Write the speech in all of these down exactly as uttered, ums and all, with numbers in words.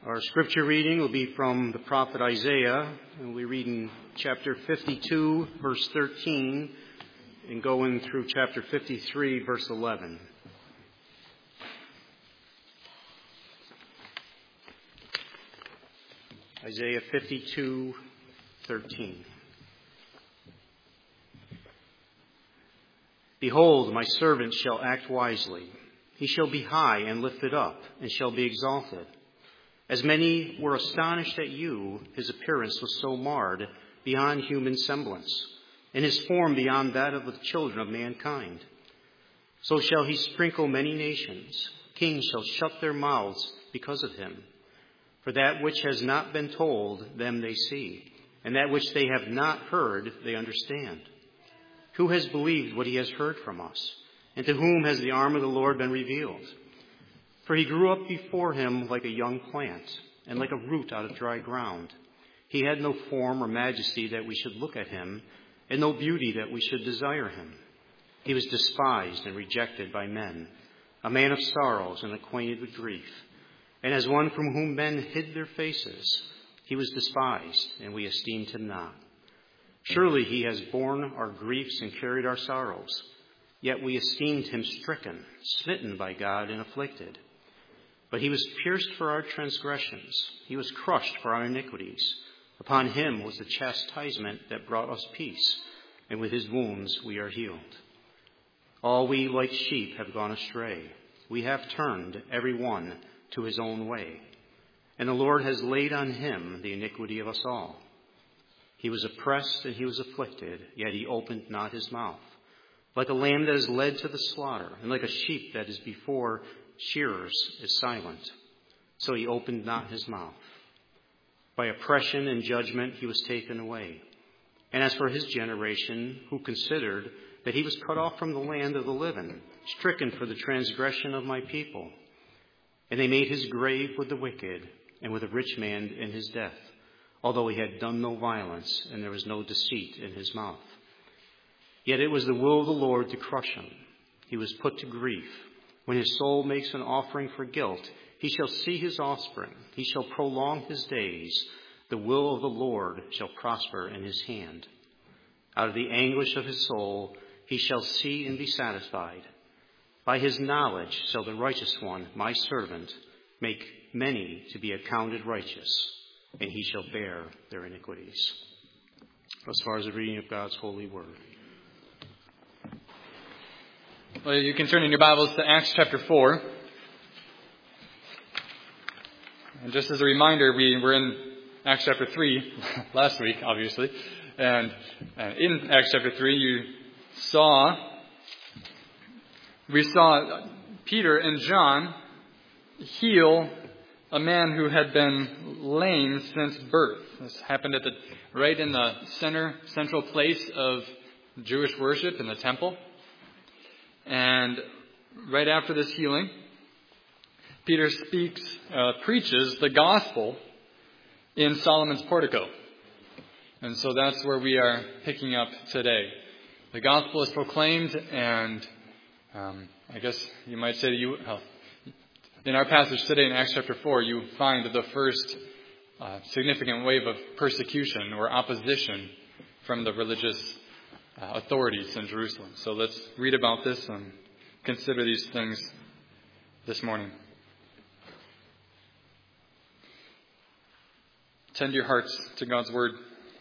Our scripture reading will be from the prophet Isaiah, and we read in chapter fifty-two, verse thirteen, and going through chapter fifty-three, verse eleven. Isaiah fifty-two, thirteen. Behold, my servant shall act wisely. He shall be high and lifted up, and shall be exalted. As many were astonished at you, his appearance was so marred beyond human semblance, and his form beyond that of the children of mankind. So shall he sprinkle many nations. Kings shall shut their mouths because of him. For that which has not been told, them they see, and that which they have not heard, they understand. Who has believed what he has heard from us? And to whom has the arm of the Lord been revealed? For he grew up before him like a young plant, and like a root out of dry ground. He had no form or majesty that we should look at him, and no beauty that we should desire him. He was despised and rejected by men, a man of sorrows and acquainted with grief. And as one from whom men hid their faces, he was despised, and we esteemed him not. Surely he has borne our griefs and carried our sorrows. Yet we esteemed him stricken, smitten by God, and afflicted. But he was pierced for our transgressions. He was crushed for our iniquities. Upon him was the chastisement that brought us peace, and with his wounds we are healed. All we like sheep have gone astray. We have turned every one to his own way. And the Lord has laid on him the iniquity of us all. He was oppressed and he was afflicted, yet he opened not his mouth. Like a lamb that is led to the slaughter, and like a sheep that is before shearers is silent, so he opened not his mouth. By oppression and judgment he was taken away. And as for his generation, who considered that he was cut off from the land of the living, stricken for the transgression of my people. And they made his grave with the wicked, and with a rich man in his death, although he had done no violence, and there was no deceit in his mouth. Yet it was the will of the Lord to crush him. He was put to grief. When his soul makes an offering for guilt, he shall see his offspring. He shall prolong his days. The will of the Lord shall prosper in his hand. Out of the anguish of his soul, he shall see and be satisfied. By his knowledge shall the righteous one, my servant, make many to be accounted righteous, and he shall bear their iniquities. As far as the reading of God's holy word. Well, you can turn in your Bibles to Acts chapter four. And just as a reminder, we were in Acts chapter three last week, obviously. And in Acts chapter three, you saw, we saw Peter and John heal a man who had been lame since birth. This happened at the right in the center, central place of Jewish worship in the temple. And right after this healing, Peter speaks, uh, preaches the gospel in Solomon's portico. And so that's where we are picking up today. The gospel is proclaimed, and um, I guess you might say that you, uh, in our passage today in Acts chapter four, you find the first uh, significant wave of persecution or opposition from the religious Uh, authorities in Jerusalem. So let's read about this and consider these things this morning. Tend your hearts to God's word.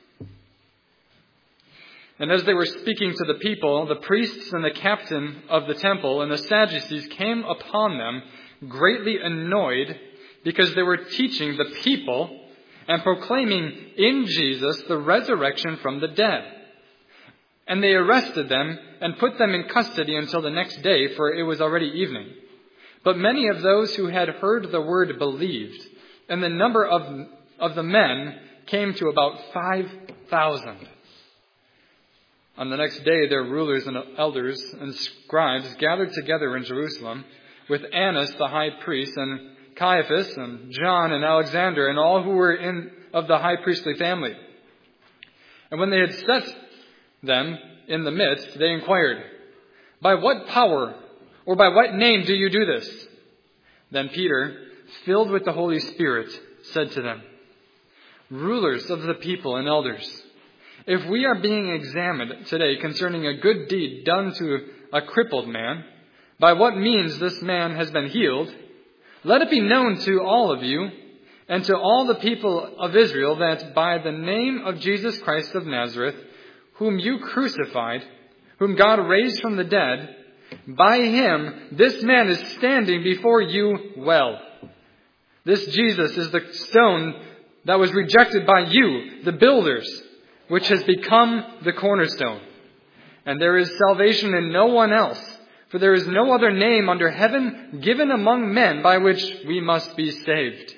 And as they were speaking to the people, the priests and the captain of the temple and the Sadducees came upon them, greatly annoyed, because they were teaching the people and proclaiming in Jesus the resurrection from the dead. And they arrested them and put them in custody until the next day, for it was already evening. But many of those who had heard the word believed, and the number of, of the men came to about five thousand. On the next day, their rulers and elders and scribes gathered together in Jerusalem with Annas the high priest, and Caiaphas, and John, and Alexander, and all who were in of the high priestly family. And when they had set them in the midst, they inquired, "By what power or by what name do you do this?" Then Peter, filled with the Holy Spirit, said to them, "Rulers of the people and elders, if we are being examined today concerning a good deed done to a crippled man, by what means this man has been healed, let it be known to all of you and to all the people of Israel that by the name of Jesus Christ of Nazareth, whom you crucified, whom God raised from the dead, by him this man is standing before you well. This Jesus is the stone that was rejected by you, the builders, which has become the cornerstone. And there is salvation in no one else, for there is no other name under heaven given among men by which we must be saved."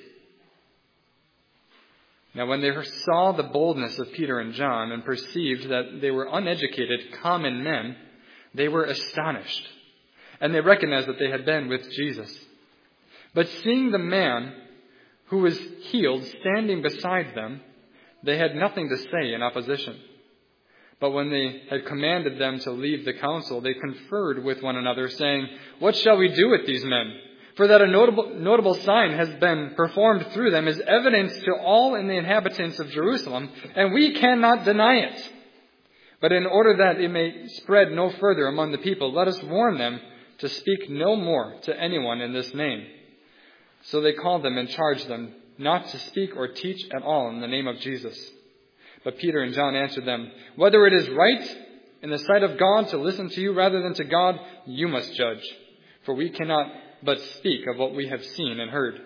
Now when they saw the boldness of Peter and John and perceived that they were uneducated, common men, they were astonished, and they recognized that they had been with Jesus. But seeing the man who was healed standing beside them, they had nothing to say in opposition. But when they had commanded them to leave the council, they conferred with one another, saying, "What shall we do with these men? For that a notable, notable sign has been performed through them is evidence to all in the inhabitants of Jerusalem, and we cannot deny it. But in order that it may spread no further among the people, let us warn them to speak no more to anyone in this name." So they called them and charged them not to speak or teach at all in the name of Jesus. But Peter and John answered them, "Whether it is right in the sight of God to listen to you rather than to God, you must judge. For we cannot but speak of what we have seen and heard."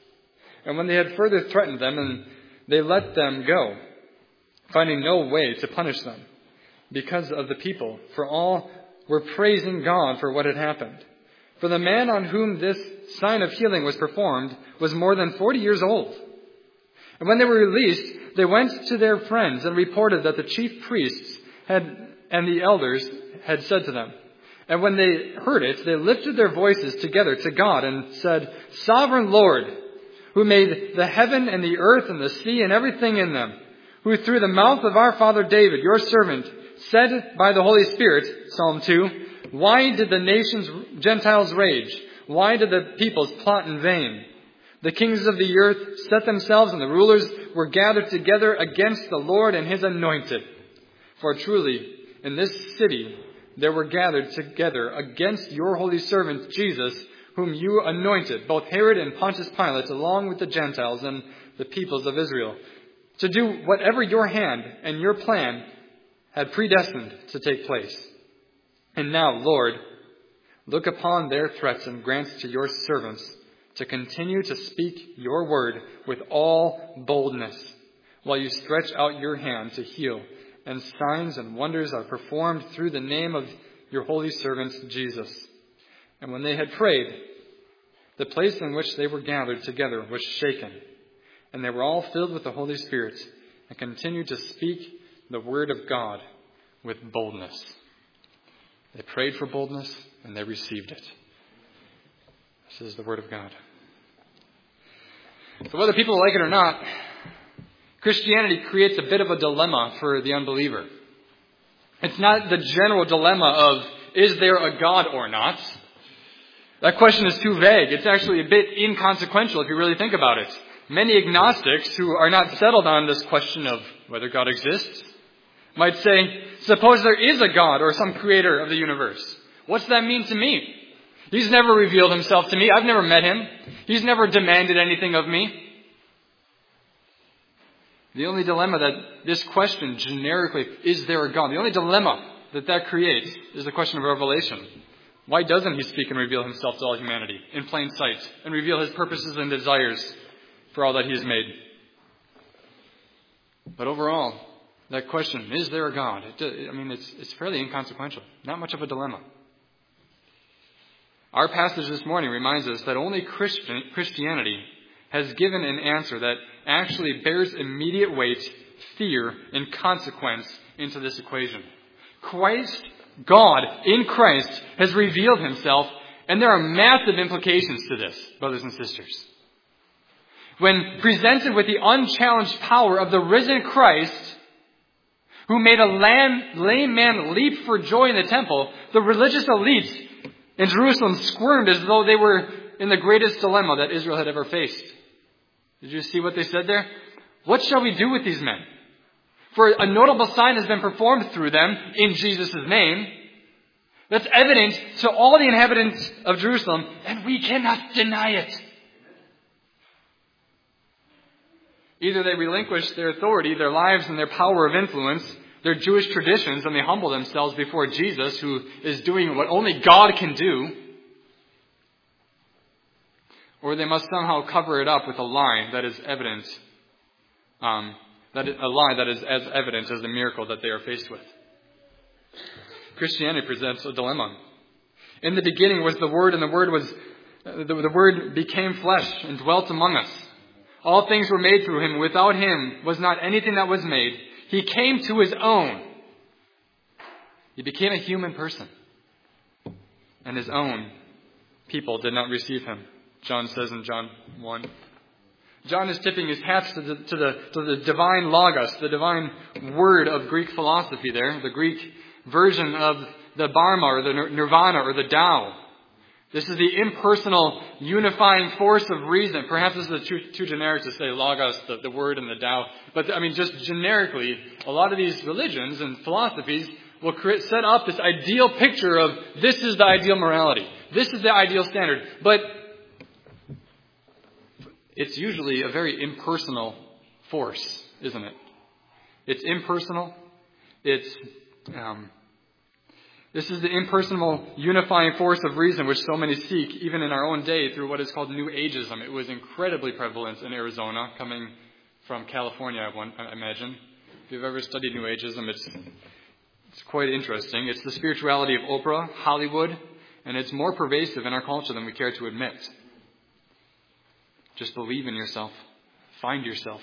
And when they had further threatened them, and they let them go, finding no way to punish them because of the people, for all were praising God for what had happened. For the man on whom this sign of healing was performed was more than forty years old. And when they were released, they went to their friends and reported that the chief priests had and the elders had said to them. And when they heard it, they lifted their voices together to God and said, "Sovereign Lord, who made the heaven and the earth and the sea and everything in them, who through the mouth of our father David, your servant, said by the Holy Spirit," Psalm two, "Why did the nations, Gentiles rage? Why did the peoples plot in vain? The kings of the earth set themselves, and the rulers were gathered together against the Lord and his anointed. For truly, in this city there were gathered together against your holy servant Jesus, whom you anointed, both Herod and Pontius Pilate, along with the Gentiles and the peoples of Israel, to do whatever your hand and your plan had predestined to take place. And now, Lord, look upon their threats and grant to your servants to continue to speak your word with all boldness, while you stretch out your hand to heal, and signs and wonders are performed through the name of your holy servant Jesus." And when they had prayed, the place in which they were gathered together was shaken, and they were all filled with the Holy Spirit, and continued to speak the word of God with boldness. They prayed for boldness, and they received it. This is the word of God. So whether people like it or not, Christianity creates a bit of a dilemma for the unbeliever. It's not the general dilemma of, is there a God or not? That question is too vague. It's actually a bit inconsequential if you really think about it. Many agnostics who are not settled on this question of whether God exists might say, suppose there is a God or some creator of the universe. What's that mean to me? He's never revealed himself to me. I've never met him. He's never demanded anything of me. The only dilemma that this question generically, is there a God? The only dilemma that that creates is the question of revelation. Why doesn't he speak and reveal himself to all humanity in plain sight and reveal his purposes and desires for all that he has made? But overall, that question, is there a God? It, I mean, it's, it's fairly inconsequential. Not much of a dilemma. Our passage this morning reminds us that only Christian, Christianity has given an answer that actually bears immediate weight, fear, and consequence into this equation. Christ, God in Christ, has revealed himself, and there are massive implications to this, brothers and sisters. When presented with the unchallenged power of the risen Christ, who made a lame, lame man leap for joy in the temple, the religious elites in Jerusalem squirmed as though they were in the greatest dilemma that Israel had ever faced. Did you see what they said there? What shall we do with these men? For a notable sign has been performed through them in Jesus' name. That's evident to all the inhabitants of Jerusalem, and we cannot deny it. Either they relinquish their authority, their lives, and their power of influence, their Jewish traditions, and they humble themselves before Jesus, who is doing what only God can do, or they must somehow cover it up with a lie that is evident, um, that is, a lie that is as evident as the miracle that they are faced with. Christianity presents a dilemma. In the beginning was the Word, and the Word was the, the Word became flesh and dwelt among us. All things were made through him. Without him was not anything that was made. He came to his own. He became a human person. And his own people did not receive him. John says in John one. John is tipping his hat to the, to the, to the divine logos, the divine word of Greek philosophy there, the Greek version of the Dharma or the Nirvana or the Tao. This is the impersonal, unifying force of reason. Perhaps this is too, too generic to say logos, the, the word, and the Tao. But I mean, just generically, a lot of these religions and philosophies will create, set up this ideal picture of this is the ideal morality. This is the ideal standard. But it's usually a very impersonal force, isn't it? It's impersonal. It's... Um, This is the impersonal, unifying force of reason which so many seek, even in our own day, through what is called New Ageism. It was incredibly prevalent in Arizona, coming from California, I imagine. If you've ever studied New Ageism, it's, it's quite interesting. It's the spirituality of Oprah, Hollywood, and it's more pervasive in our culture than we care to admit. Just believe in yourself. Find yourself.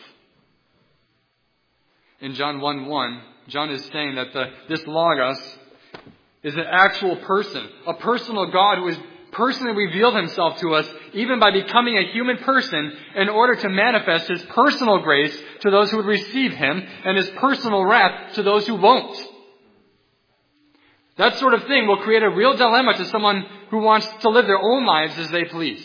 In John one one, John is saying that the, this Logos is an actual person, a personal God who has personally revealed himself to us, even by becoming a human person, in order to manifest his personal grace to those who would receive him, and his personal wrath to those who won't. That sort of thing will create a real dilemma to someone who wants to live their own lives as they please.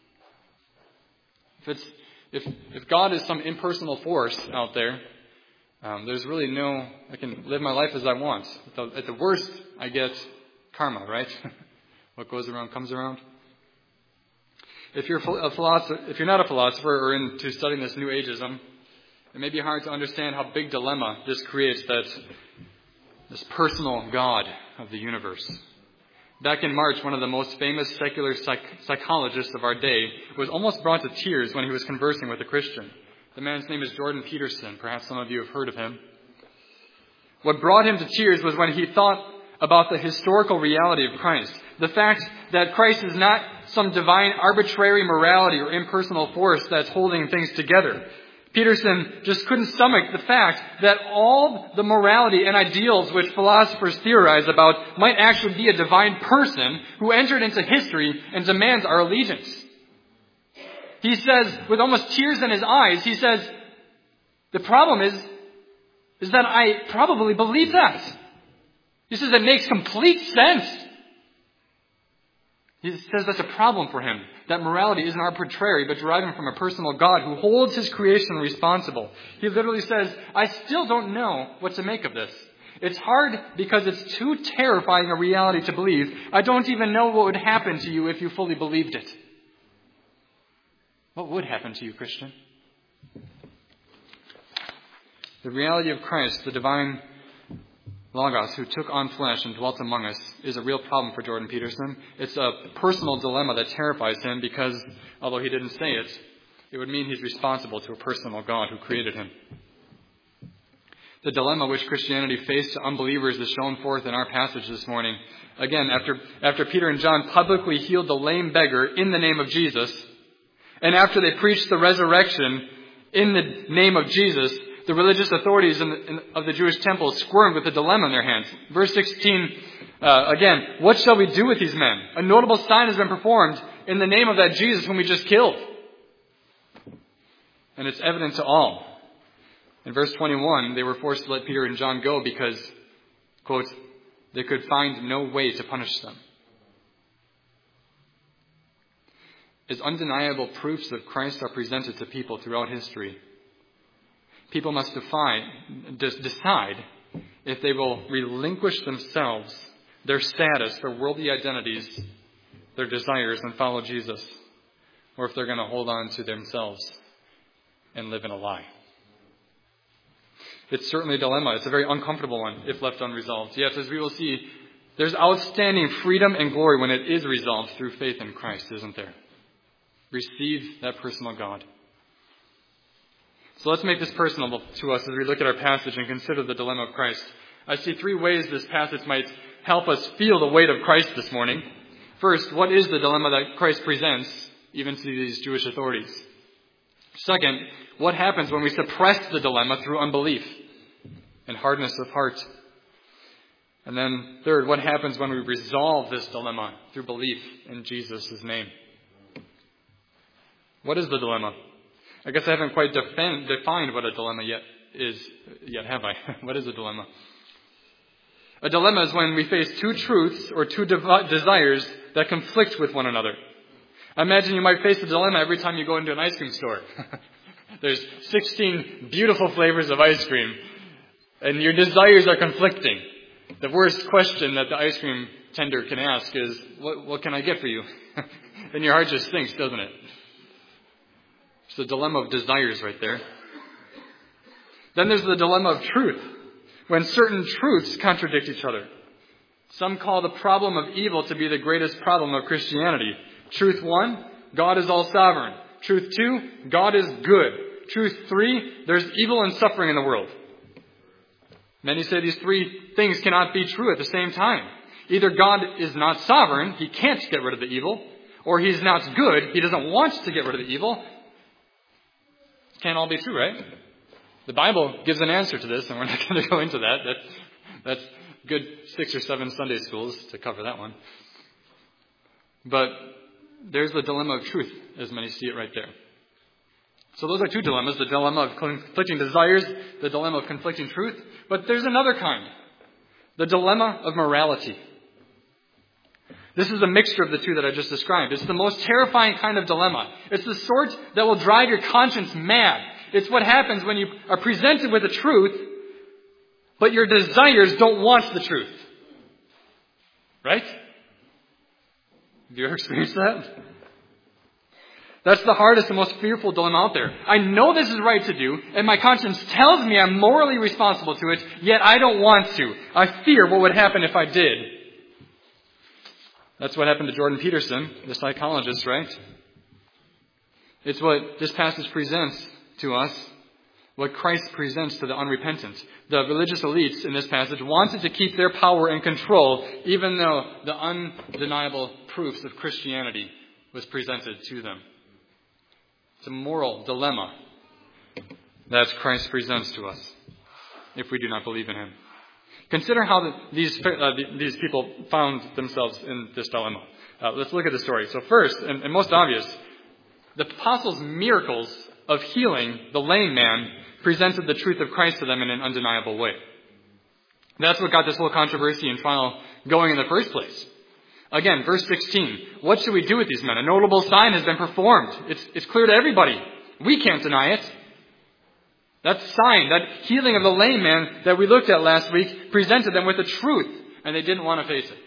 If it's, if, if God is some impersonal force out there, Um, there's really no, I can live my life as I want. At the, at the worst, I get karma, right? What goes around comes around. If you're a philosopher, if you're not a philosopher or into studying this New Ageism, it may be hard to understand how big dilemma this creates, that this personal God of the universe. Back in March, one of the most famous secular psych- psychologists of our day was almost brought to tears when he was conversing with a Christian. The man's name is Jordan Peterson. Perhaps some of you have heard of him. What brought him to tears was when he thought about the historical reality of Christ. The fact that Christ is not some divine arbitrary morality or impersonal force that's holding things together. Peterson just couldn't stomach the fact that all the morality and ideals which philosophers theorize about might actually be a divine person who entered into history and demands our allegiance. He says, with almost tears in his eyes, he says, the problem is, is that I probably believe that. He says it makes complete sense. He says that's a problem for him, that morality isn't arbitrary, but deriving from a personal God who holds his creation responsible. He literally says, I still don't know what to make of this. It's hard because it's too terrifying a reality to believe. I don't even know what would happen to you if you fully believed it. What would happen to you, Christian? The reality of Christ, the divine Logos who took on flesh and dwelt among us, is a real problem for Jordan Peterson. It's a personal dilemma that terrifies him because, although he didn't say it, it would mean he's responsible to a personal God who created him. The dilemma which Christianity faced to unbelievers is shown forth in our passage this morning. Again, after, after Peter and John publicly healed the lame beggar in the name of Jesus, and after they preached the resurrection in the name of Jesus, the religious authorities in the, in, of the Jewish temple squirmed with a dilemma in their hands. Verse sixteen, uh, again, what shall we do with these men? A notable sign has been performed in the name of that Jesus whom we just killed. And it's evident to all. In verse twenty-one, they were forced to let Peter and John go because, quote, they could find no way to punish them. as undeniable proofs of Christ are presented to people throughout history, people must define, decide if they will relinquish themselves, their status, their worldly identities, their desires, and follow Jesus, or if they're going to hold on to themselves and live in a lie. It's certainly a dilemma. It's a very uncomfortable one if left unresolved. Yet, as we will see, there's outstanding freedom and glory when it is resolved through faith in Christ, isn't there? Receive that personal God. So let's make this personal to us as we look at our passage and consider the dilemma of Christ. I see three ways this passage might help us feel the weight of Christ this morning. First, what is the dilemma that Christ presents even to these Jewish authorities? Second, what happens when we suppress the dilemma through unbelief and hardness of heart? And then third, what happens when we resolve this dilemma through belief in Jesus' name? What is the dilemma? I guess I haven't quite defend, defined what a dilemma yet is, yet have I? What is a dilemma? A dilemma is when we face two truths or two de- desires that conflict with one another. I imagine you might face a dilemma every time you go into an ice cream store. There's sixteen beautiful flavors of ice cream, and your desires are conflicting. The worst question that the ice cream tender can ask is, what, what can I get for you? And your heart just sinks, doesn't it? It's the dilemma of desires right there. Then there's the dilemma of truth, when certain truths contradict each other. Some call the problem of evil to be the greatest problem of Christianity. Truth one, God is all sovereign. Truth two, God is good. Truth three, there's evil and suffering in the world. Many say these three things cannot be true at the same time. Either God is not sovereign, He can't get rid of the evil, or He's not good, He doesn't want to get rid of the evil. Can't all be true, right? The Bible gives an answer to this, and we're not going to go into that. that. That's good six or seven Sunday schools to cover that one. But there's the dilemma of truth, as many see it right there. So those are two dilemmas, the dilemma of conflicting desires, the dilemma of conflicting truth. But there's another kind, the dilemma of morality. This is a mixture of the two that I just described. It's the most terrifying kind of dilemma. It's the sort that will drive your conscience mad. It's what happens when you are presented with the truth, but your desires don't want the truth. Right? Have you ever experienced that? That's the hardest and most fearful dilemma out there. I know this is right to do, and my conscience tells me I'm morally responsible to it, yet I don't want to. I fear what would happen if I did. That's what happened to Jordan Peterson, the psychologist, right? It's what this passage presents to us, what Christ presents to the unrepentant. The religious elites in this passage wanted to keep their power and control, even though the undeniable proofs of Christianity was presented to them. It's a moral dilemma that Christ presents to us if we do not believe in Him. Consider how the, these uh, these people found themselves in this dilemma. Uh, let's look at the story. So first, and, and most obvious, the apostles' miracles of healing the lame man presented the truth of Christ to them in an undeniable way. That's what got this whole controversy and trial going in the first place. Again, verse sixteen, what should we do with these men? A notable sign has been performed. It's, it's clear to everybody. We can't deny it. That sign, that healing of the lame man that we looked at last week, presented them with the truth, and they didn't want to face it.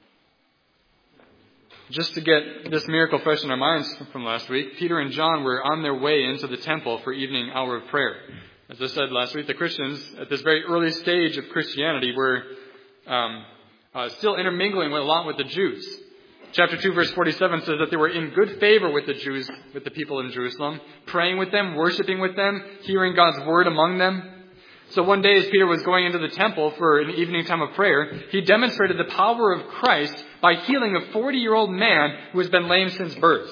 Just to get this miracle fresh in our minds from last week, Peter and John were on their way into the temple for evening hour of prayer. As I said last week, the Christians at this very early stage of Christianity were um, uh, still intermingling with, a lot with the Jews. Chapter two, verse forty-seven says that they were in good favor with the Jews, with the people in Jerusalem, praying with them, worshiping with them, hearing God's word among them. So one day as Peter was going into the temple for an evening time of prayer, he demonstrated the power of Christ by healing a forty-year-old man who has been lame since birth.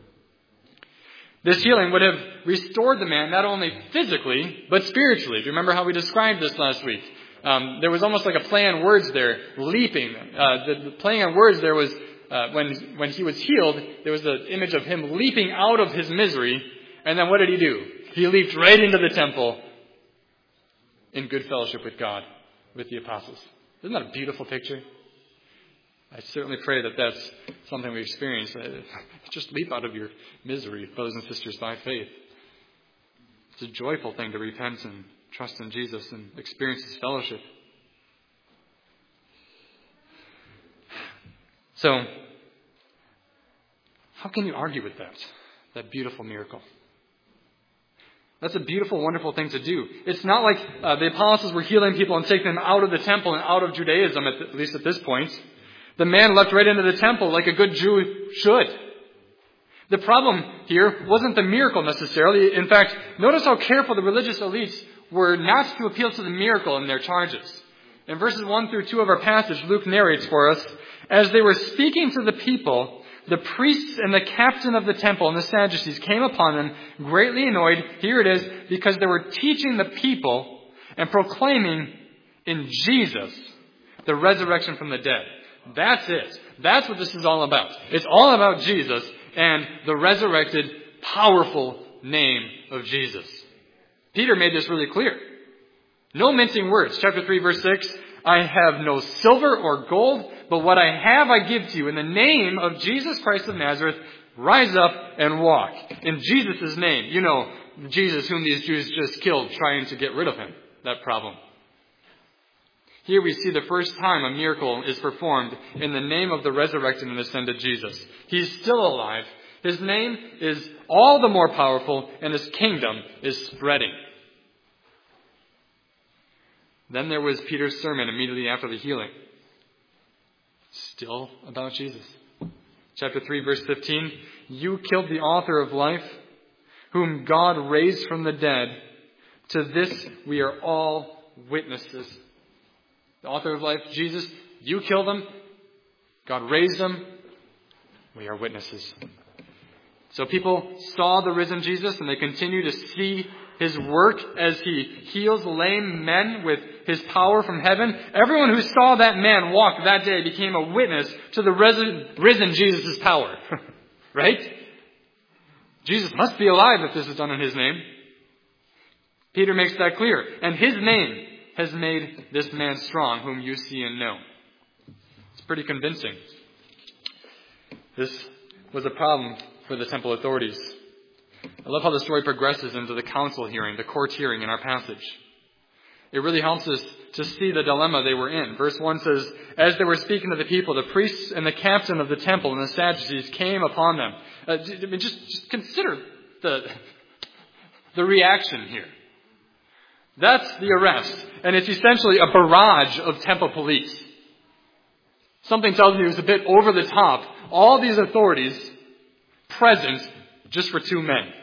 This healing would have restored the man not only physically, but spiritually. Do you remember how we described this last week? Um, there was almost like a play on words there, leaping. Uh, the, the playing on words there was Uh, when when he was healed, there was the image of him leaping out of his misery. And then what did he do? He leaped right into the temple in good fellowship with God, with the apostles. Isn't that a beautiful picture? I certainly pray that that's something we experience. Just leap out of your misery, brothers and sisters, by faith. It's a joyful thing to repent and trust in Jesus and experience His fellowship. So, how can you argue with that? That beautiful miracle. That's a beautiful, wonderful thing to do. It's not like uh, the apostles were healing people and taking them out of the temple and out of Judaism, at, the, at least at this point. The man leapt right into the temple like a good Jew should. The problem here wasn't the miracle necessarily. In fact, notice how careful the religious elites were not to appeal to the miracle in their charges. In verses one through two of our passage, Luke narrates for us, as they were speaking to the people, the priests and the captain of the temple and the Sadducees came upon them, greatly annoyed, here it is, because they were teaching the people and proclaiming in Jesus the resurrection from the dead. That's it. That's what this is all about. It's all about Jesus and the resurrected, powerful name of Jesus. Peter made this really clear. No mincing words. Chapter three, verse six, I have no silver or gold, but what I have I give to you. In the name of Jesus Christ of Nazareth, rise up and walk. In Jesus' name. You know, Jesus whom these Jews just killed, trying to get rid of him. That problem. Here we see the first time a miracle is performed in the name of the resurrected and ascended Jesus. He's still alive. His name is all the more powerful, and His kingdom is spreading. Then there was Peter's sermon immediately after the healing. Still about Jesus. Chapter three, verse fifteen. You killed the author of life, whom God raised from the dead. To this we are all witnesses. The author of life, Jesus, you killed him. God raised him. We are witnesses. So people saw the risen Jesus, and they continue to see His work as He heals lame men with His power from heaven. Everyone who saw that man walk that day became a witness to the risen, risen Jesus' power. Right? Jesus must be alive if this is done in His name. Peter makes that clear. And His name has made this man strong, whom you see and know. It's pretty convincing. This was a problem for the temple authorities. I love how the story progresses into the council hearing, the court hearing in our passage. It really helps us to see the dilemma they were in. Verse one says, as they were speaking to the people, the priests and the captain of the temple and the Sadducees came upon them. Uh, just, just consider the, the reaction here. That's the arrest. And it's essentially a barrage of temple police. Something tells me it was a bit over the top. All these authorities present just for two men.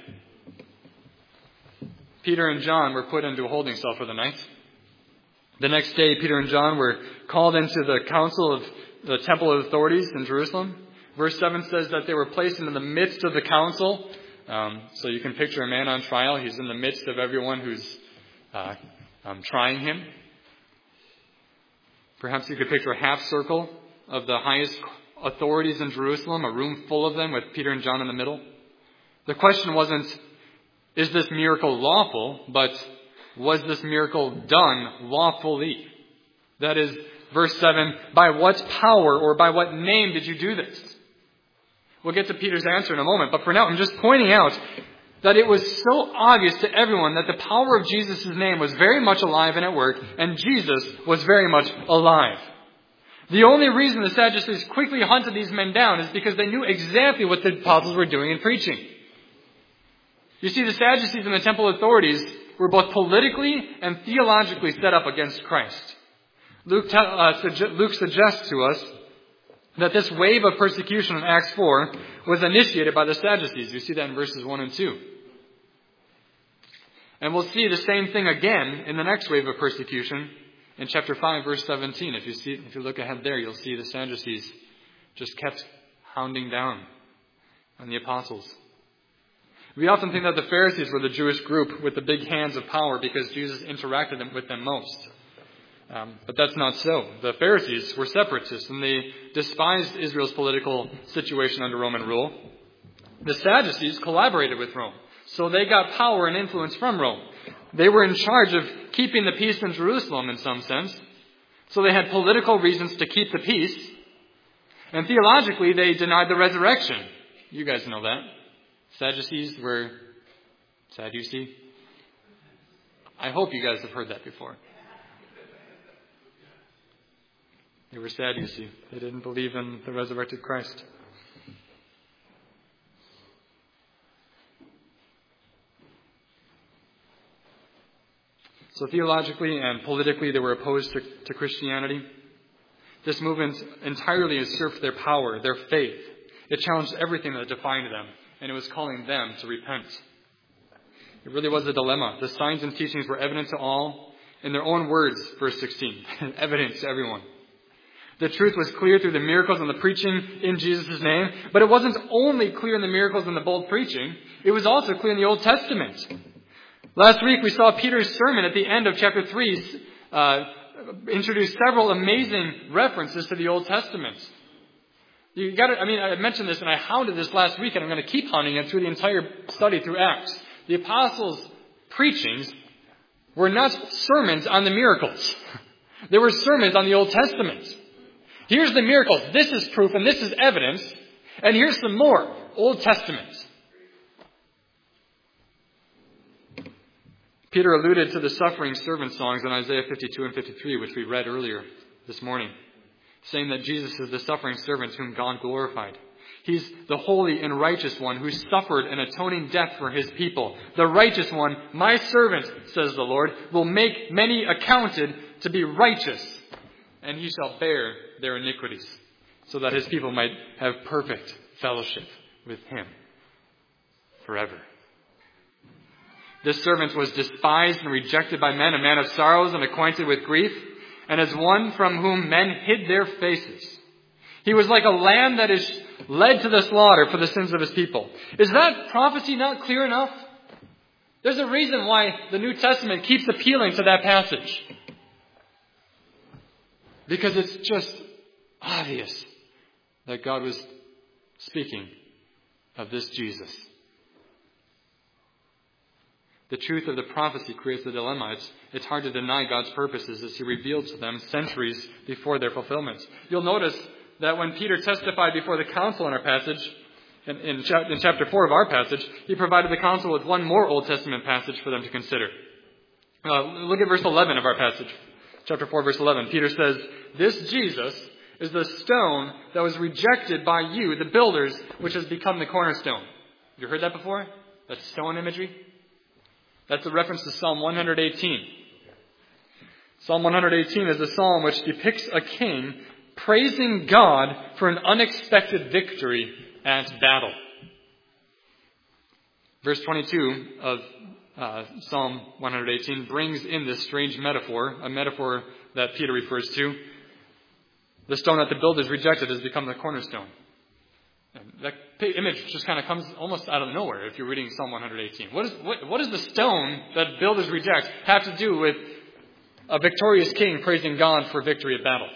Peter and John were put into a holding cell for the night. The next day, Peter and John were called into the council of the temple authorities in Jerusalem. Verse seven says that they were placed into the midst of the council. Um, so you can picture a man on trial. He's in the midst of everyone who's uh, um, trying him. Perhaps you could picture a half circle of the highest authorities in Jerusalem, a room full of them with Peter and John in the middle. The question wasn't, is this miracle lawful, but was this miracle done lawfully? That is, verse seven, by what power or by what name did you do this? We'll get to Peter's answer in a moment, but for now I'm just pointing out that it was so obvious to everyone that the power of Jesus' name was very much alive and at work, and Jesus was very much alive. The only reason the Sadducees quickly hunted these men down is because they knew exactly what the apostles were doing and preaching. You see, the Sadducees and the temple authorities were both politically and theologically set up against Christ. Luke, uh, Luke suggests to us that this wave of persecution in Acts four was initiated by the Sadducees. You see that in verses one and two. And we'll see the same thing again in the next wave of persecution in chapter five, verse seventeen. If you see, if you look ahead there, you'll see the Sadducees just kept hounding down on the apostles. We often think that the Pharisees were the Jewish group with the big hands of power because Jesus interacted with them most. Um, but that's not so. The Pharisees were separatists and they despised Israel's political situation under Roman rule. The Sadducees collaborated with Rome, so they got power and influence from Rome. They were in charge of keeping the peace in Jerusalem in some sense, so they had political reasons to keep the peace. And theologically, they denied the resurrection. You guys know that. Sadducees were Sadducee. I hope you guys have heard that before. They were Sadducee. They didn't believe in the resurrected Christ. So theologically and politically, they were opposed to, to Christianity. This movement entirely usurped their power, their faith. It challenged everything that defined them, and it was calling them to repent. It really was a dilemma. The signs and teachings were evident to all. In their own words, verse sixteen, evident to everyone. The truth was clear through the miracles and the preaching in Jesus' name, but it wasn't only clear in the miracles and the bold preaching, it was also clear in the Old Testament. Last week we saw Peter's sermon at the end of chapter three uh, introduce several amazing references to the Old Testament. You got to, I mean, I mentioned this and I hounded this last week, and I'm going to keep hounding it through the entire study through Acts. The apostles' preachings were not sermons on the miracles. They were sermons on the Old Testament. Here's the miracles. This is proof and this is evidence. And here's some more. Old Testament. Peter alluded to the suffering servant songs in Isaiah fifty-two and fifty-three, which we read earlier this morning, saying that Jesus is the suffering servant whom God glorified. He's the holy and righteous one who suffered an atoning death for his people. The righteous one, my servant, says the Lord, will make many accounted to be righteous, and he shall bear their iniquities, so that his people might have perfect fellowship with him forever. This servant was despised and rejected by men, a man of sorrows and acquainted with grief, and as one from whom men hid their faces. He was like a lamb that is led to the slaughter for the sins of his people. Is that prophecy not clear enough? There's a reason why the New Testament keeps appealing to that passage. Because it's just obvious that God was speaking of this Jesus. The truth of the prophecy creates a dilemma. It's, it's hard to deny God's purposes as he revealed to them centuries before their fulfillment. You'll notice that when Peter testified before the council in our passage, in, in, in chapter four of our passage, he provided the council with one more Old Testament passage for them to consider. Uh, look at verse eleven of our passage. Chapter four, verse eleven. Peter says, "This Jesus is the stone that was rejected by you, the builders, which has become the cornerstone." You heard that before? That stone imagery? That's a reference to Psalm one eighteen. Psalm one eighteen is a psalm which depicts a king praising God for an unexpected victory at battle. Verse twenty-two of uh, Psalm one eighteen brings in this strange metaphor, a metaphor that Peter refers to. The stone that the builders rejected has become the cornerstone. And that image just kind of comes almost out of nowhere if you're reading Psalm one eighteen. What, is, what, what does the stone that builders reject have to do with a victorious king praising God for victory at battle?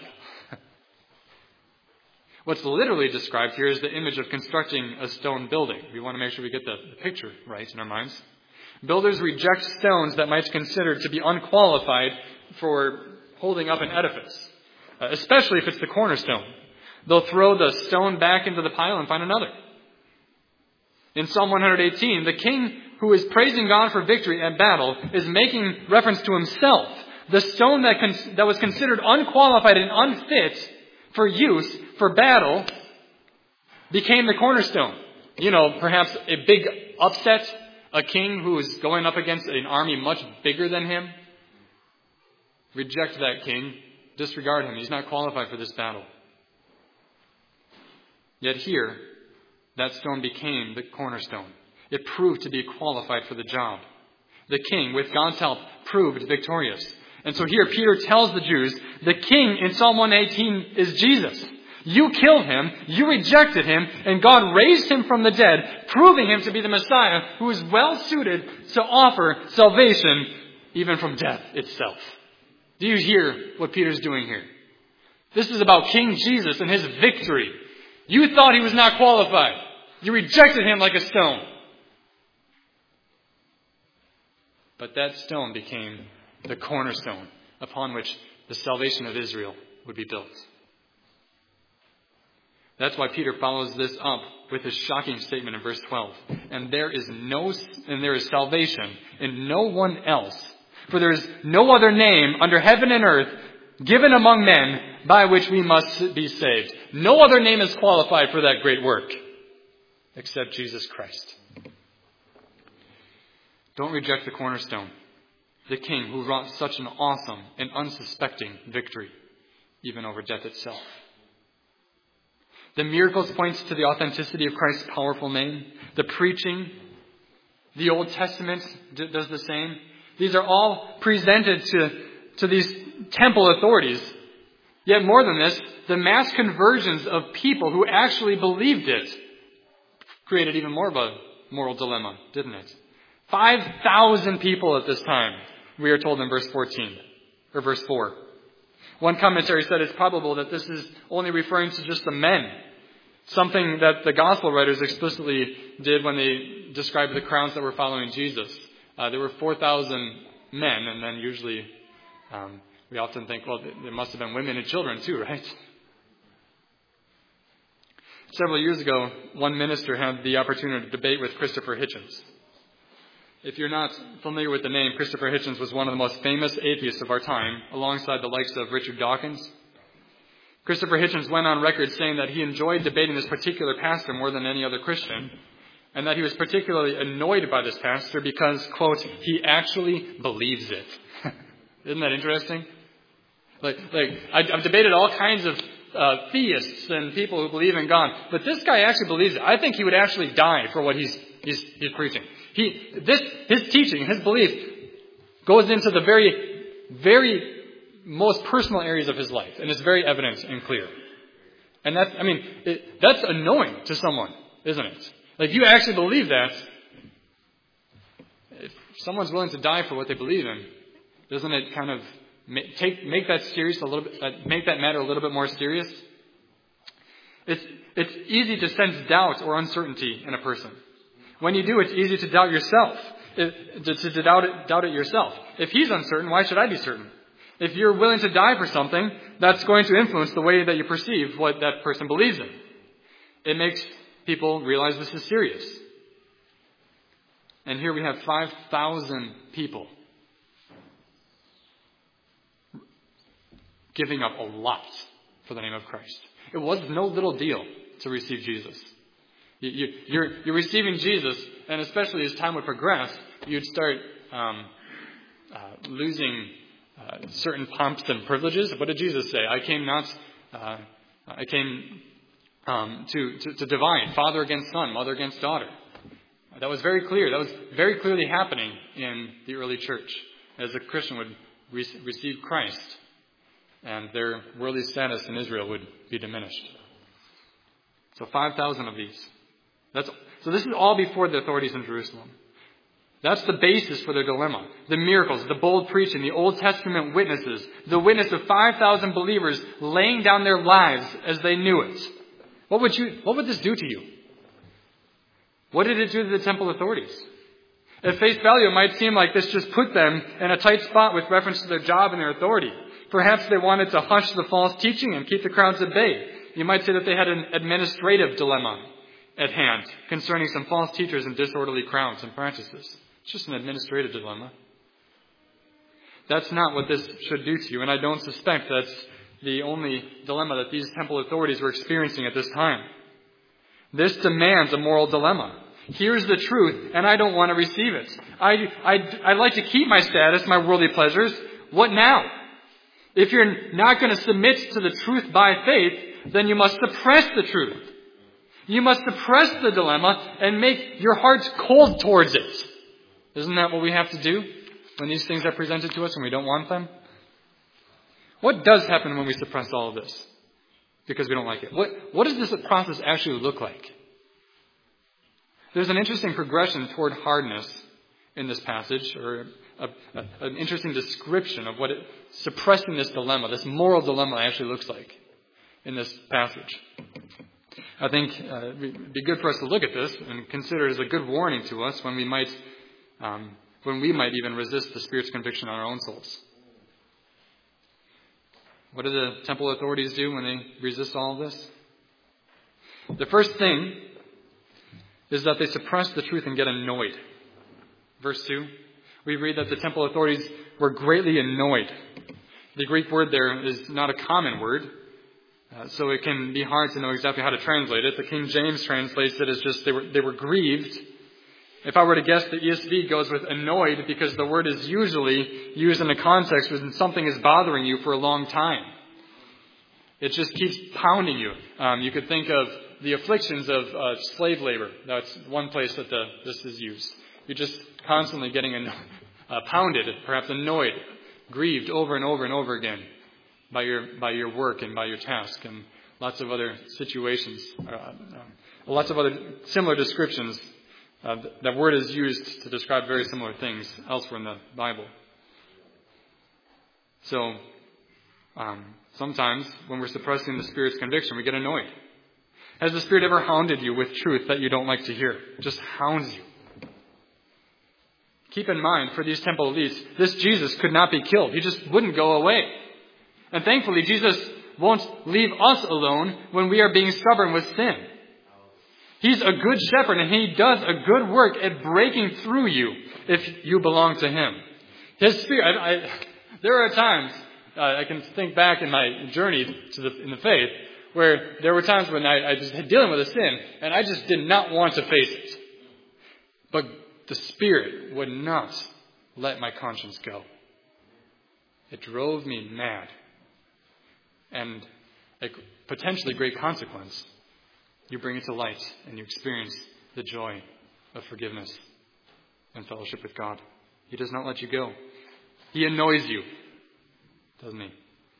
What's literally described here is the image of constructing a stone building. We want to make sure we get the, the picture right in our minds. Builders reject stones that might be considered to be unqualified for holding up an edifice, especially if it's the cornerstone. They'll throw the stone back into the pile and find another. In Psalm one eighteen, the king who is praising God for victory at battle is making reference to himself. The stone that, con- that was considered unqualified and unfit for use for battle became the cornerstone. You know, perhaps a big upset, a king who is going up against an army much bigger than him. Reject that king. Disregard him. He's not qualified for this battle. Yet here, that stone became the cornerstone. It proved to be qualified for the job. The king, with God's help, proved victorious. And so here Peter tells the Jews, the king in Psalm one eighteen is Jesus. You killed him, you rejected him, and God raised him from the dead, proving him to be the Messiah who is well suited to offer salvation even from death itself. Do you hear what Peter's doing here? This is about King Jesus and his victory. You thought he was not qualified. You rejected him like a stone. But that stone became the cornerstone upon which the salvation of Israel would be built. That's why Peter follows this up with his shocking statement in verse twelve. And there is no, and there is salvation in no one else. For there is no other name under heaven and earth given among men by which we must be saved. No other name is qualified for that great work except Jesus Christ. Don't reject the cornerstone, the King who wrought such an awesome and unsuspecting victory, even over death itself. The miracles point to the authenticity of Christ's powerful name. The preaching, the Old Testament does the same. These are all presented to, to these temple authorities. Yet more than this, the mass conversions of people who actually believed it created even more of a moral dilemma, didn't it? five thousand people at this time, we are told in verse fourteen, or verse four. One commentary said it's probable that this is only referring to just the men. Something that the gospel writers explicitly did when they described the crowds that were following Jesus. Uh, there were four thousand men, and then usually um, we often think, well, there must have been women and children too, right? Several years ago, one minister had the opportunity to debate with Christopher Hitchens. If you're not familiar with the name, Christopher Hitchens was one of the most famous atheists of our time, alongside the likes of Richard Dawkins. Christopher Hitchens went on record saying that he enjoyed debating this particular pastor more than any other Christian, and that he was particularly annoyed by this pastor because, quote, he actually believes it. Isn't that interesting? Like, like I've debated all kinds of uh, theists and people who believe in God, but this guy actually believes it. I think he would actually die for what he's he's, he's preaching. He this his teaching, his belief, goes into the very, very most personal areas of his life, and it's very evident and clear. And that's, I mean, it, that's annoying to someone, isn't it? Like, you actually believe that. If someone's willing to die for what they believe in, doesn't it kind of make, take make that serious a little bit? Uh, make that matter a little bit more serious? It's it's easy to sense doubt or uncertainty in a person. When you do, it's easy to doubt yourself. It, to, to doubt it, doubt it yourself. If he's uncertain, why should I be certain? If you're willing to die for something, that's going to influence the way that you perceive what that person believes in. It makes people realize this is serious. And here we have five thousand people giving up a lot for the name of Christ. It was no little deal to receive Jesus. You, you, you're, you're receiving Jesus, and especially as time would progress, you'd start um, uh, losing uh, certain pomps and privileges. What did Jesus say? I came not, uh, I came um, to, to, to divide father against son, mother against daughter. That was very clear. That was very clearly happening in the early church as a Christian would re- receive Christ, and their worldly status in Israel would be diminished. So five thousand of these. That's, so this is all before the authorities in Jerusalem. That's the basis for their dilemma. The miracles, the bold preaching, the Old Testament witnesses, the witness of five thousand believers laying down their lives as they knew it. What would you, what would this do to you? What did it do to the temple authorities? At face value, it might seem like this just put them in a tight spot with reference to their job and their authority. Perhaps they wanted to hush the false teaching and keep the crowds at bay. You might say that they had an administrative dilemma at hand concerning some false teachers and disorderly crowds and practices. It's just an administrative dilemma. That's not what this should do to you, and I don't suspect that's the only dilemma that these temple authorities were experiencing at this time. This demands a moral dilemma. Here's the truth, and I don't want to receive it. I, I, I'd like to keep my status, my worldly pleasures. What now? If you're not going to submit to the truth by faith, then you must suppress the truth. You must suppress the dilemma and make your hearts cold towards it. Isn't that what we have to do when these things are presented to us and we don't want them? What does happen when we suppress all of this because we don't like it? What, what does this process actually look like? There's an interesting progression toward hardness in this passage, or a, a, an interesting description of what it, suppressing this dilemma, this moral dilemma actually looks like in this passage. I think uh, it would be good for us to look at this and consider it as a good warning to us when we might, um, when we might even resist the Spirit's conviction on our own souls. What do the temple authorities do when they resist all of this? The first thing is that they suppress the truth and get annoyed. Verse two, we read that the temple authorities were greatly annoyed. The Greek word there is not a common word, uh, so it can be hard to know exactly how to translate it. The King James translates it as just they were, they were grieved. If I were to guess, the E S V goes with annoyed because the word is usually used in a context when something is bothering you for a long time. It just keeps pounding you. Um, you could think of the afflictions of uh, slave labor. That's one place that the, this is used. You're just constantly getting anno- uh, pounded, perhaps annoyed, grieved over and over and over again by your by your work and by your task and lots of other situations, uh, um, lots of other similar descriptions. Uh, that word is used to describe very similar things elsewhere in the Bible. So, um, sometimes when we're suppressing the Spirit's conviction, we get annoyed. Has the Spirit ever hounded you with truth that you don't like to hear? Just hounds you. Keep in mind, for these temple elites, this Jesus could not be killed. He just wouldn't go away. And thankfully, Jesus won't leave us alone when we are being stubborn with sin. He's a good shepherd, and he does a good work at breaking through you if you belong to him. His Spirit, I, I, there are times, uh, I can think back in my journey to the, in the faith, where there were times when I, I was dealing with a sin, and I just did not want to face it. But the Spirit would not let my conscience go. It drove me mad. And a potentially great consequence. You bring it to light and you experience the joy of forgiveness and fellowship with God. He does not let you go. He annoys you, doesn't he?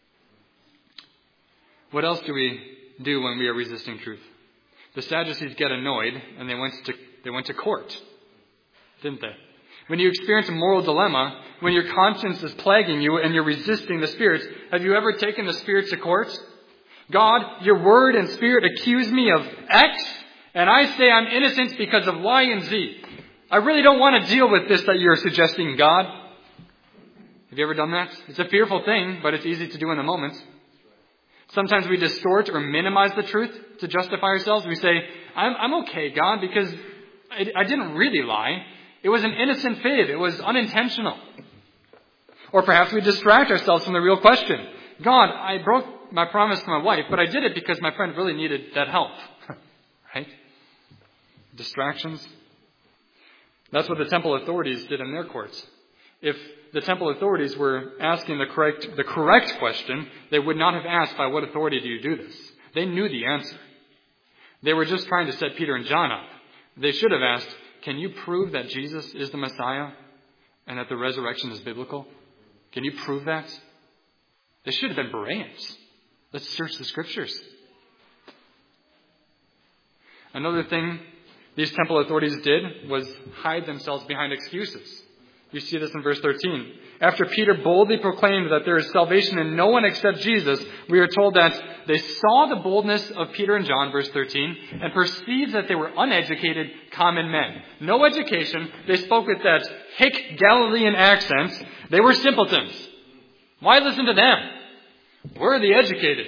What else do we do when we are resisting truth? The Sadducees get annoyed and they went to they went to court, didn't they? When you experience a moral dilemma, when your conscience is plaguing you and you're resisting the Spirit, have you ever taken the Spirit to court? God, your word and Spirit accuse me of X, and I say I'm innocent because of Y and Z. I really don't want to deal with this that you're suggesting, God. Have you ever done that? It's a fearful thing, but it's easy to do in the moment. Sometimes we distort or minimize the truth to justify ourselves. We say, I'm, I'm okay, God, because I, I didn't really lie. It was an innocent fib. It was unintentional. Or perhaps we distract ourselves from the real question. God, I broke my promise to my wife, but I did it because my friend really needed that help. Right? Distractions. That's what the temple authorities did in their courts. If the temple authorities were asking the correct, the correct question, they would not have asked, by what authority do you do this? They knew the answer. They were just trying to set Peter and John up. They should have asked, can you prove that Jesus is the Messiah and that the resurrection is biblical? Can you prove that? They should have been Bereans. Let's search the Scriptures. Another thing these temple authorities did was hide themselves behind excuses. You see this in verse thirteen. After Peter boldly proclaimed that there is salvation in no one except Jesus, we are told that they saw the boldness of Peter and John, verse thirteen, and perceived that they were uneducated common men. No education. They spoke with that hick Galilean accent. They were simpletons. Why listen to them? We're the educated.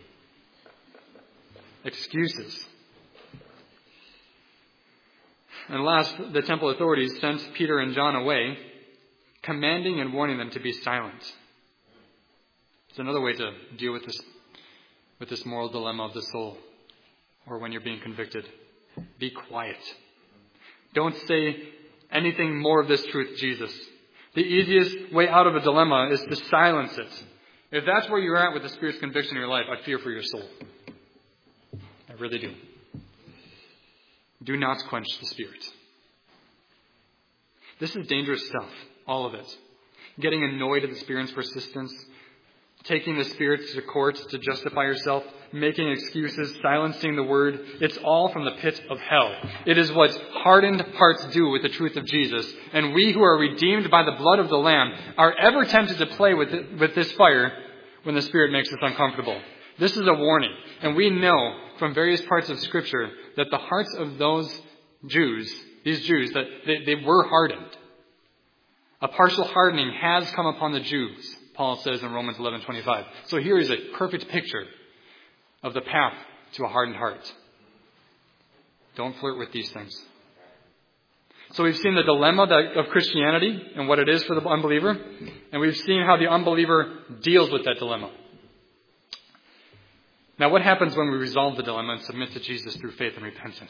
Excuses. And last, the temple authorities sent Peter and John away, commanding and warning them to be silent. It's another way to deal with this, with this moral dilemma of the soul, or when you're being convicted. Be quiet. Don't say anything more of this truth, Jesus. The easiest way out of a dilemma is to silence it. If that's where you're at with the Spirit's conviction in your life, I fear for your soul. I really do. Do not quench the Spirit. This is dangerous stuff, all of it. Getting annoyed at the Spirit's persistence, taking the Spirit to court to justify yourself, making excuses, silencing the Word. It's all from the pit of hell. It is what hardened hearts do with the truth of Jesus. And we who are redeemed by the blood of the Lamb are ever tempted to play with it, with this fire when the Spirit makes us uncomfortable. This is a warning. And we know from various parts of Scripture that the hearts of those Jews, these Jews, that they, they were hardened. A partial hardening has come upon the Jews, Paul says in Romans eleven twenty-five. So here is a perfect picture of the path to a hardened heart. Don't flirt with these things. So we've seen the dilemma that, of Christianity and what it is for the unbeliever. And we've seen how the unbeliever deals with that dilemma. Now, what happens when we resolve the dilemma and submit to Jesus through faith and repentance?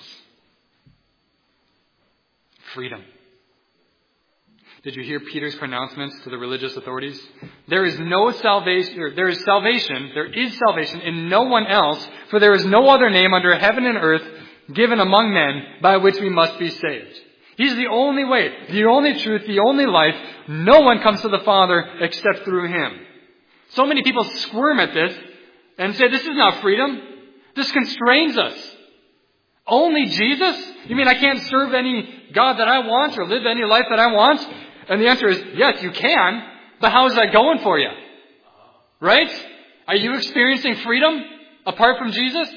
Freedom. Did you hear Peter's pronouncements to the religious authorities? There is no salvation, there is salvation, there is salvation in no one else, for there is no other name under heaven and earth given among men by which we must be saved. He's the only way, the only truth, the only life. No one comes to the Father except through Him. So many people squirm at this and say, this is not freedom. This constrains us. Only Jesus? You mean I can't serve any God that I want or live any life that I want? And the answer is, yes, you can. But how is that going for you? Right? Are you experiencing freedom apart from Jesus?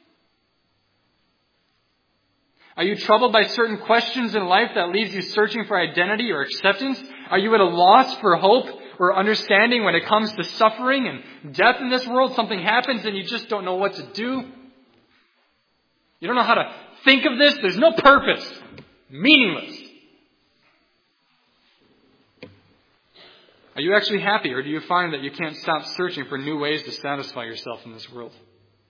Are you troubled by certain questions in life that leaves you searching for identity or acceptance? Are you at a loss for hope or understanding when it comes to suffering and death in this world? Something happens and you just don't know what to do. You don't know how to think of this. There's no purpose. Meaningless. Are you actually happy, or do you find that you can't stop searching for new ways to satisfy yourself in this world?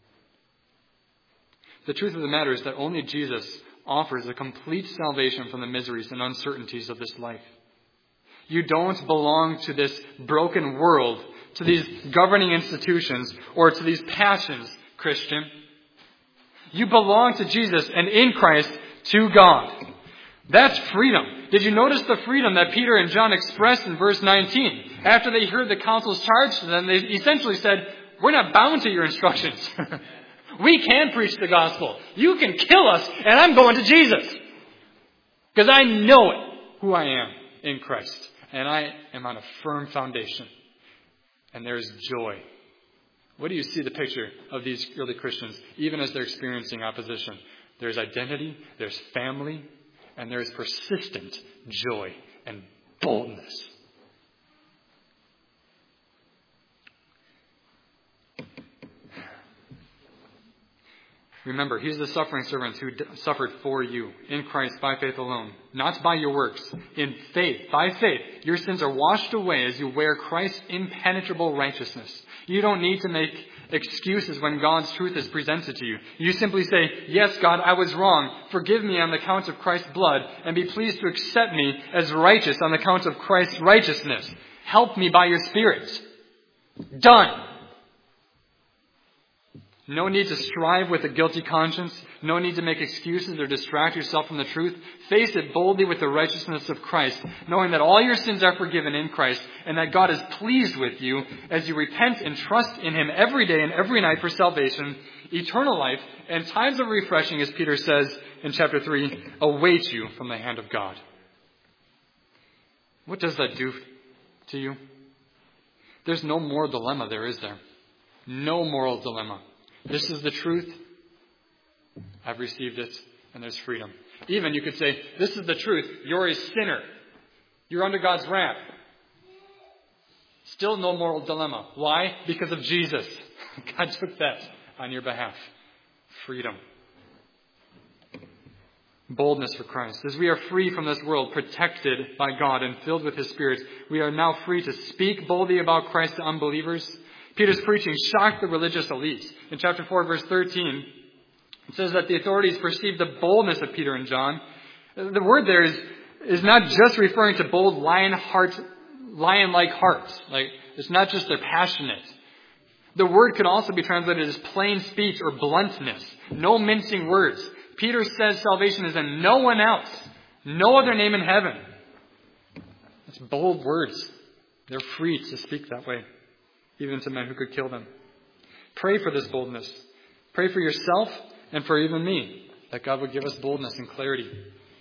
The truth of the matter is that only Jesus offers a complete salvation from the miseries and uncertainties of this life. You don't belong to this broken world, to these governing institutions, or to these passions, Christian. You belong to Jesus and in Christ to God. That's freedom. Did you notice the freedom that Peter and John expressed in verse nineteen? After they heard the council's charge to them, they essentially said, we're not bound to your instructions. We can preach the gospel. You can kill us, and I'm going to Jesus. Because I know it, who I am in Christ. And I am on a firm foundation. And there is joy. What do you see the picture of these early Christians, even as they're experiencing opposition? There's identity, there's family, and there's persistent joy and boldness. Remember, He's the suffering servant who suffered for you in Christ by faith alone, not by your works. In faith, by faith, your sins are washed away as you wear Christ's impenetrable righteousness. You don't need to make excuses when God's truth is presented to you. You simply say, yes, God, I was wrong. Forgive me on the count of Christ's blood, and be pleased to accept me as righteous on the count of Christ's righteousness. Help me by your Spirit. Done. No need to strive with a guilty conscience. No need to make excuses or distract yourself from the truth. Face it boldly with the righteousness of Christ, knowing that all your sins are forgiven in Christ and that God is pleased with you as you repent and trust in Him every day and every night for salvation, eternal life, and times of refreshing, as Peter says in chapter three, await you from the hand of God. What does that do to you? There's no moral dilemma there, is there? No moral dilemma. This is the truth. I've received it, and there's freedom. Even you could say, this is the truth. You're a sinner. You're under God's wrath. Still no moral dilemma. Why? Because of Jesus. God took that on your behalf. Freedom. Boldness for Christ. As we are free from this world, protected by God and filled with His Spirit, we are now free to speak boldly about Christ to unbelievers. Peter's preaching shocked the religious elites. In chapter four, verse thirteen, it says that the authorities perceived the boldness of Peter and John. The word there is, is not just referring to bold lion heart, lion-like hearts. Like, it's not just they're passionate. The word could also be translated as plain speech or bluntness. No mincing words. Peter says salvation is in no one else. No other name in heaven. It's bold words. They're free to speak that way, even to men who could kill them. Pray for this boldness. Pray for yourself and for even me, that God would give us boldness and clarity.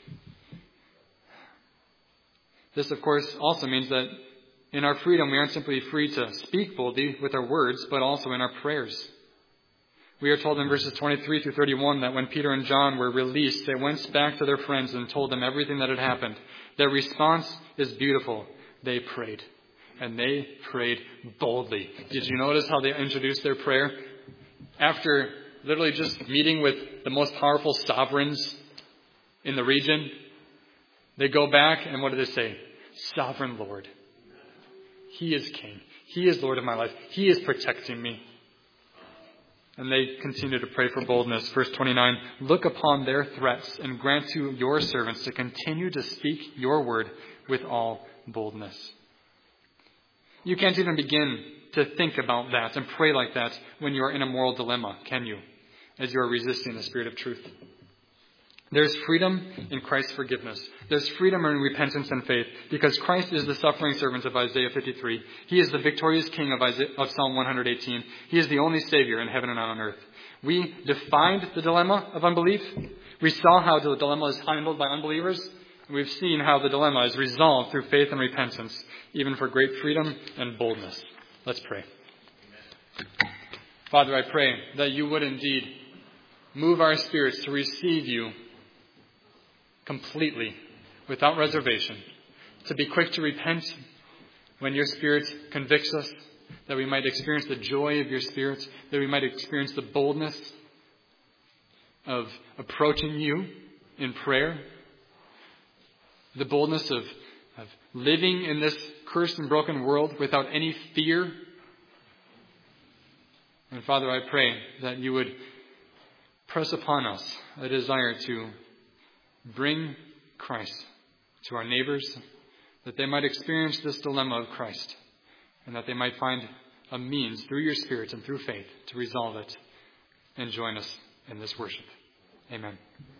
This, of course, also means that in our freedom, we aren't simply free to speak boldly with our words, but also in our prayers. We are told in verses twenty-three through thirty-one that when Peter and John were released, they went back to their friends and told them everything that had happened. Their response is beautiful. They prayed. And they prayed boldly. Did you notice how they introduced their prayer? After literally just meeting with the most powerful sovereigns in the region. They go back and what do they say? Sovereign Lord. He is King. He is Lord of my life. He is protecting me. And they continue to pray for boldness. Verse twenty-nine, look upon their threats and grant to your servants to continue to speak your word with all boldness. You can't even begin to think about that and pray like that when you are in a moral dilemma, can you? As you are resisting the Spirit of truth. There's freedom in Christ's forgiveness. There's freedom in repentance and faith because Christ is the suffering servant of Isaiah fifty-three. He is the victorious King of, Isaiah, of Psalm one eighteen. He is the only Savior in heaven and on earth. We defined the dilemma of unbelief. We saw how the dilemma is handled by unbelievers. We've seen how the dilemma is resolved through faith and repentance, even for great freedom and boldness. Let's pray. Father, I pray that you would indeed move our spirits to receive you completely, without reservation, to be quick to repent when your Spirit convicts us, that we might experience the joy of your Spirit, that we might experience the boldness of approaching you in prayer, the boldness of, of living in this cursed and broken world without any fear. And Father, I pray that you would press upon us a desire to bring Christ to our neighbors, that they might experience this dilemma of Christ, and that they might find a means through your Spirit and through faith to resolve it and join us in this worship. Amen.